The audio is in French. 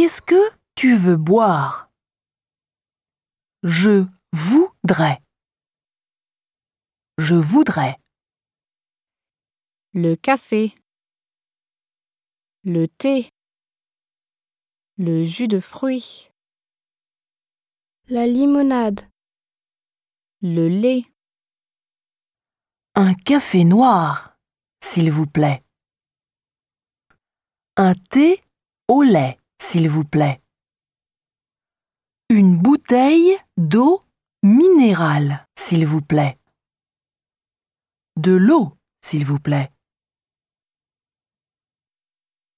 Qu'est-ce que tu veux boire? Je voudrais. Je voudrais. Le café, le thé, le jus de fruits, la limonade, le lait, Un café noir, s'il vous plaît. Un thé au lait, s'il vous plaît. Une bouteille d'eau minérale, s'il vous plaît. De l'eau, s'il vous plaît.